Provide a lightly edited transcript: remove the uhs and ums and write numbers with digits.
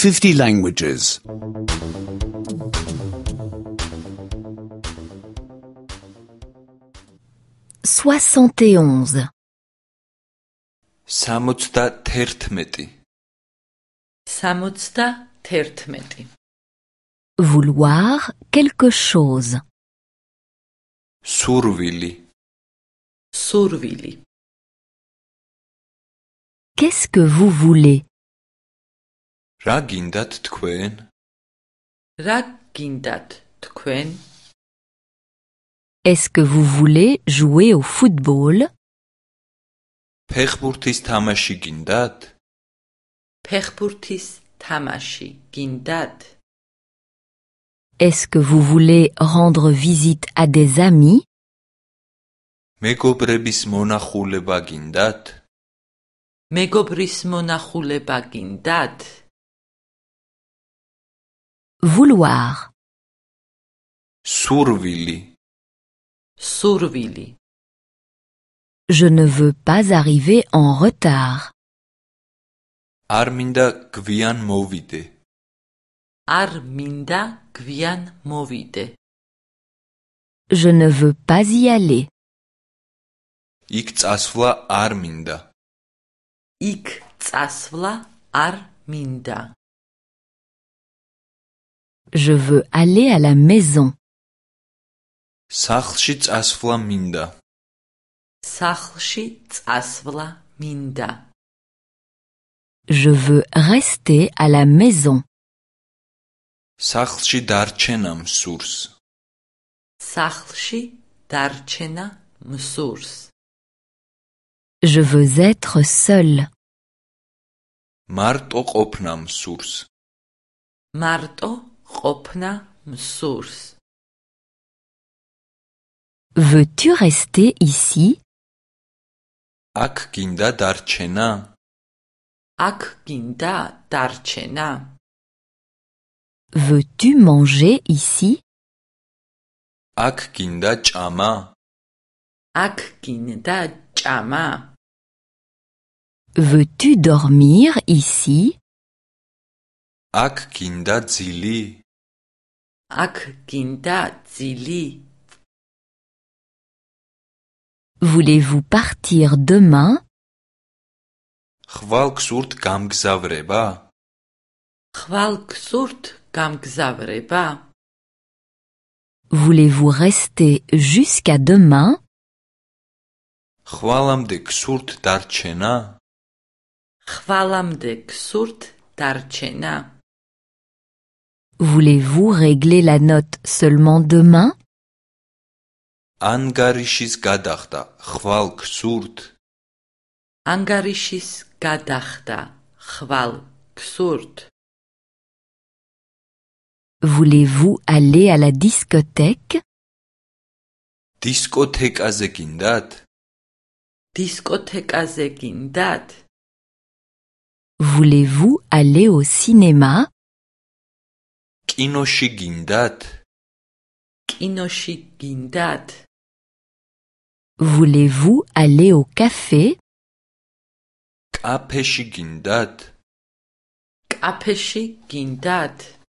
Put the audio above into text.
50 languages. 71. 71. 71. Vouloir quelque chose. Survili. Survili. Qu'est-ce que vous voulez? რა გინდათ თქვენ? რა გინდათ თქვენ? Est-ce que vous voulez jouer au football? ფეხბურთის თამაში გინდათ? ფეხბურთის თამაში გინდათ? Est-ce que vous voulez rendre visite à des amis? მეგობრების მონახულება გინდათ? მეგობრის მონახულება გინდათ? Vouloir. სურვილი. Survili. Je ne veux pas arriver en retard. არ მინდა გვიან მოვიდე. არ მინდა გვიან მოვიდე. Je ne veux pas y aller. იქ წასვლა არ მინდა. იქ წასვლა არ მინდა. Je veux aller à la maison. სახლში წასვლა მინდა. სახლში წასვლა მინდა. Je veux rester à la maison. სახლში დარჩენა მსურს. სახლში დარჩენა მსურს. Je veux être seul. მარტო ყოფნა მსურს. მარტო ყოფნა მსურს. Veux-tu rester ici? აქ გინდა დარჩენა? აქ გინდა დარჩენა? Veux-tu manger ici? აქ გინდა ჭამა? აქ გინდა ჭამა? Veux-tu dormir ici? აქ გინდა ძილი? აქ გინდა ძილი? Voulez-vous partir demain? ხვალ გსურთ გამგზავრება? ხვალ გსურთ გამგზავრება? Voulez-vous rester jusqu'à demain? ხვალამდე გსურთ დარჩენა? ხვალამდე გსურთ დარჩენა? Voulez-vous régler la note seulement demain? ანგარიშის გადახდა ხვალ გსურთ? ანგარიშის გადახდა ხვალ გსურთ? Voulez-vous aller à la discothèque? დისკოთეკაზე გინდათ? დისკოთეკაზე გინდათ? Voulez-vous aller au cinéma? კინოში გინდათ? კინოში გინდათ? Voulez-vous aller au café? კაფეში გინდათ? კაფეში გინდათ?